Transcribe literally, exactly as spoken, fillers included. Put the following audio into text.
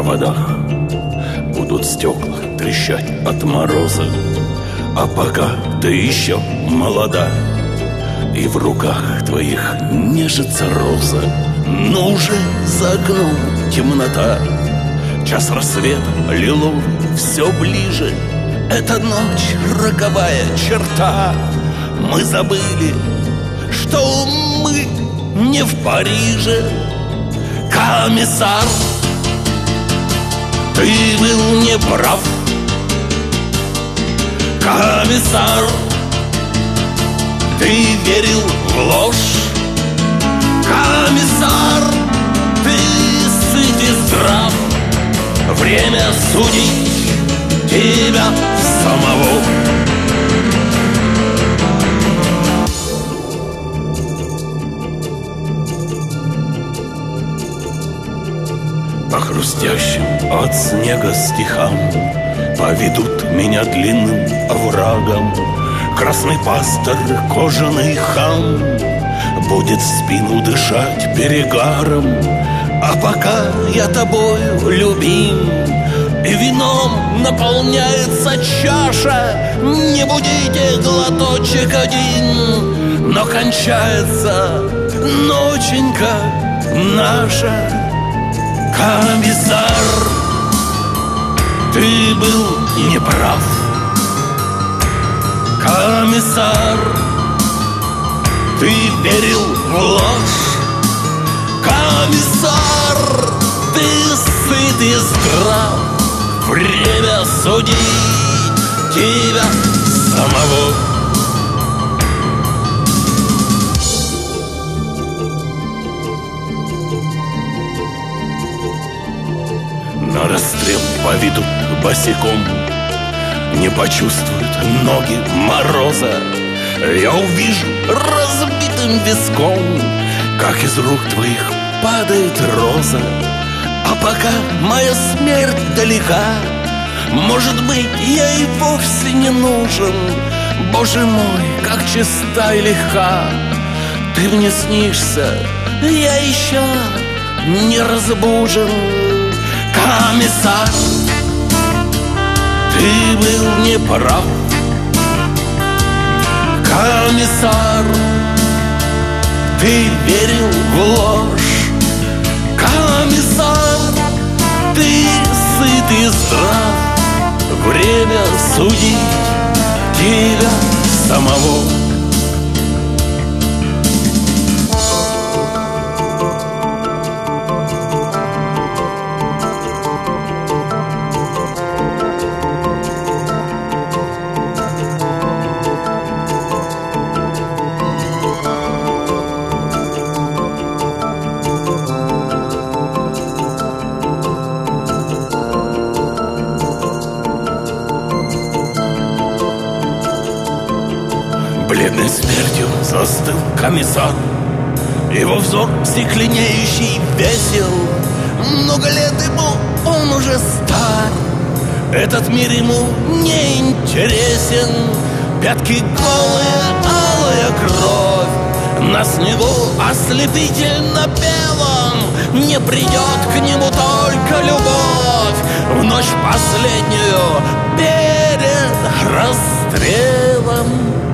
проводах будут стекла трещать от мороза. А пока ты еще молода, и в руках твоих нежится роза, но уже за окном темнота. Час рассвета лиловый все ближе. Это ночь, роковая черта. Мы забыли, что мы не в Париже. Комиссар, ты был неправ. Комиссар, ты верил в ложь. Комиссар, ты сыт и здрав. Время судить тебя самого. По хрустящим от снега стихам поведут меня длинным оврагом. Красный пастор, кожаный хам, будет в спину дышать перегаром. А пока я тобою любим, и вином наполняется чаша, не будите глоточек один, но кончается ноченька наша. Комиссар, ты был неправ. Комиссар, ты верил в ложь. Комиссар, ты сыт и здрав. Время судить тебя самого. На расстрел поведут босиком, не почувствуют ноги мороза. Я увижу разбитым виском, как из рук твоих падает роза. А пока моя смерть далека, может быть, я и вовсе не нужен. Боже мой, как чиста и легка ты мне снишься, я еще не разбужен. Комиссар, ты был неправ. Комиссар, ты верил в ложь. Комиссар, ты сыт и здрав. Время судить тебя самого. Бледной смертью застыл комиссар. Его взор стекленеющий весел. Много лет ему, он уже стар. Этот мир ему не интересен. Пятки голые, алая кровь. На снегу ослепительно белом. Не придет к нему только любовь. В ночь последнюю перед расстрелом.